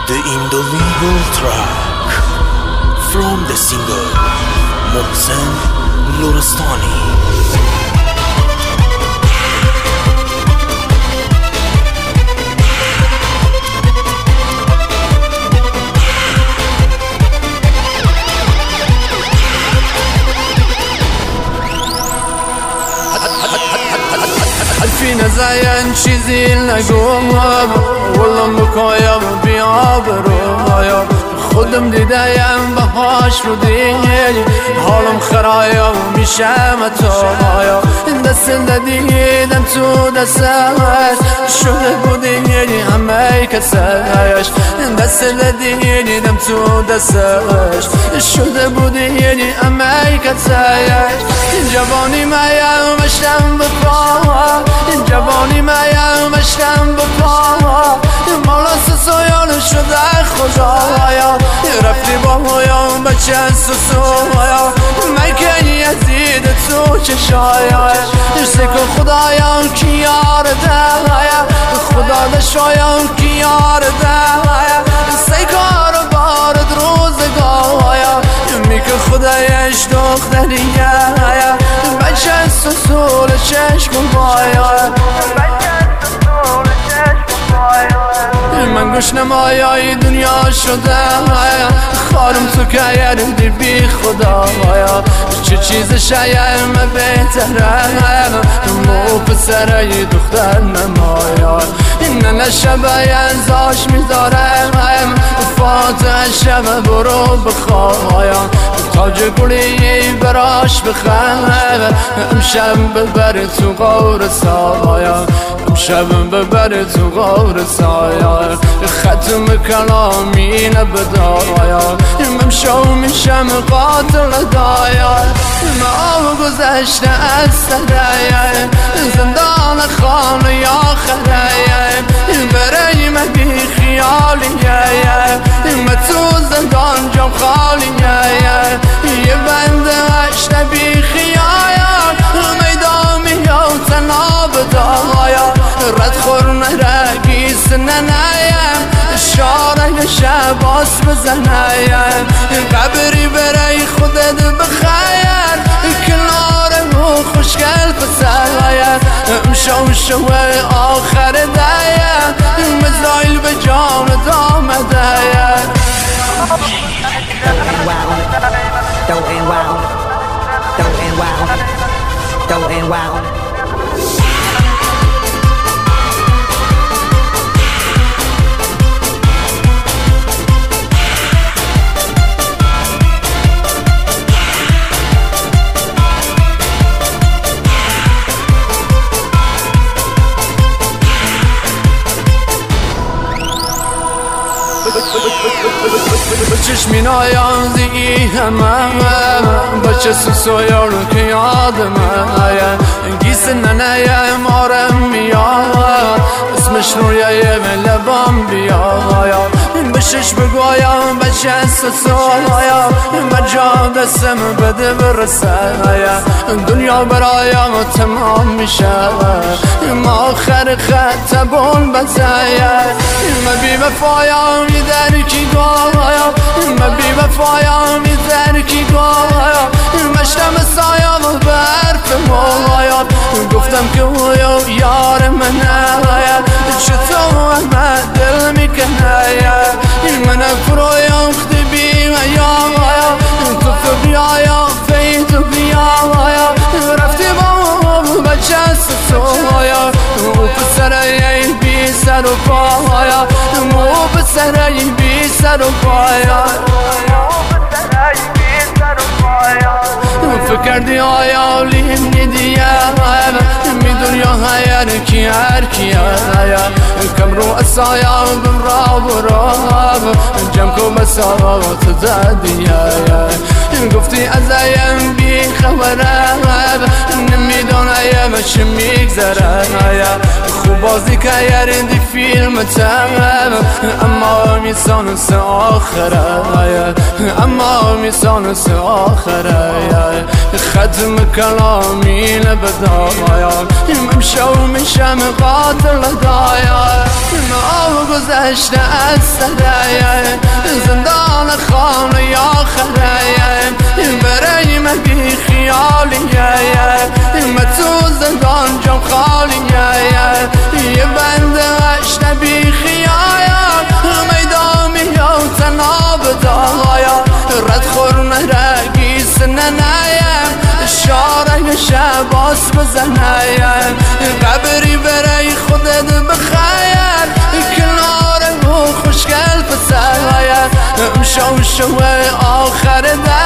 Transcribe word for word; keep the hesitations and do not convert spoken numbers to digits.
The Indolable track from the singer Mohsen Lorastani. فی نزاین چیزی نگم والله مکایم بیاب رویا خودم دیدم بهاش رو دیگه حالم خرایم میشم تایا دست دیدم تو دستش شده بودی یعنی همه کسش دست دیدم تو دستش شده بودی یعنی همه کسش جوانی مایم مشتم بپا جوانی مایم مشتم بپا مالا سسایان شده خدایا رفتی با مویم بچه سسایا مکنی یزید تو چشایش سکو خدایم کی یار دهایا خدا دشایم کی یار دهایا سیکار بارد روزگایا میکن خدایش دختریه بچه سسول چشم بایا من گوش نمایای دنیا شده خارم تو که یردی بی خدایا چه چیز شایم بهتره مو پسره دختر نمایا نه نشبه انزاش میدارم فاتح شب برو بخوایا تاج گلی براش بخواه امشب ببر تو غور سایا امشب ببر تو غور سایا ختم کلامی نبدایا ممشو میشم قاتل دایا ما گذشته از سرایا زندان خانه یا خرایا برای من بی خیالیه من تو زندان جام خالیه یه بنده هشته بی خیال میدامی یا تناب دایا رد خورن رگیس ننایم شاره شباس بزنایم قبری برای خودت بخیر کنار و خوشگل پسایم امشو شوه آخر دایم مزایل به جان دام دایم Don't end wild, don't end wild, don't end wild. چشمی نایازی همه بچه سوسویا رو که یادم گیس ننه مارم میاد اسمش رویه لبام بیاد بشش بگویم بچه سوسویا بجا دستم بده برسه دنیا برایم تمام میشه ما آخر خط بون بزایا ما بی وفایم در کی گایا ما بی وفایم در کی گایا مشتم سایم برف مویا گفتم که او یار منه چطور من دل میکنه من فرویم خدی بی ویا تو فبیایا فی تو بیایا رفتی با بچه سسویا او پسره بی سر و پایا او پسره بی سر و پایا فکردی آیا لیم ندیم میدونی هر کی هر کی کم رو اسایا بم را برام جمع کو مساوات زدیه گفتی ازایم بی خبره نمیدونم چه میگذره خوب بازی که یردی فیلم تمام اما میسان سه آخره اما میسان سه آخره ختم کلامی نبدایا ممشو میشم قاتل دایا ما گذشته از سره زندان خانه آخره برای من بی خیالیه من تو زندان جام خالیه یه بنده اشته بی خیال میدان میام تناب دایا رد خورمه رگی سنه نیم شاره شباس بزنیم قبری برای خودت بخیر کنار و خوشگل پسر امشو شو آخر در